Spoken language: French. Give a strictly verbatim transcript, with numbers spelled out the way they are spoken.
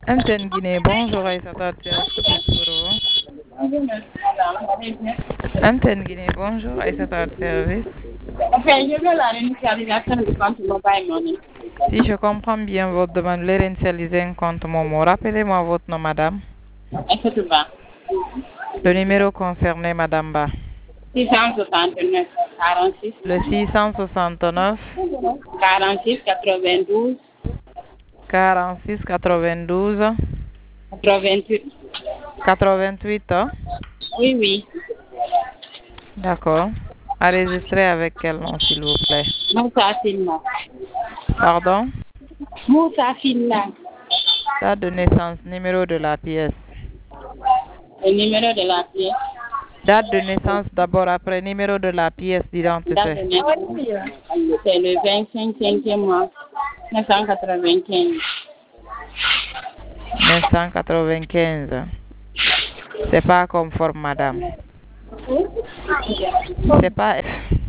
M T N Guinée, bonjour Aïssata, est-ce que puis-je pour vous? Bonjour, monsieur, madame. Vous allez bien? M T N Guinée, bonjour Aïssata, service. Enfin, je veux la réinitialisation du compte mobile money. Si je comprends bien votre demande, de réinitialiser un compte Momo, rappelez-moi votre nom, madame. Est-ce que tu vas? Le numéro concerné, madame Ba. six cent soixante-neuf, quarante-six, Le six cent soixante-neuf, quarante-six, quatre-vingt-douze, quarante-six, quatre-vingt-douze, quatre-vingt-huit. quatre-vingt-huit. hein? Oui, oui. D'accord. Enregistré avec quel nom, s'il vous plaît? Moussa Filla. Pardon? Moussa Filla. Date de naissance, numéro de la pièce. Le numéro de la pièce. Date de naissance d'abord, après numéro de la pièce Date d'identité. de naissance. C'est le vingt-cinquième mois, neuf cent quatre-vingt-quinze. neuf cent quatre-vingt-quinze. C'est pas conforme, madame. C'est pas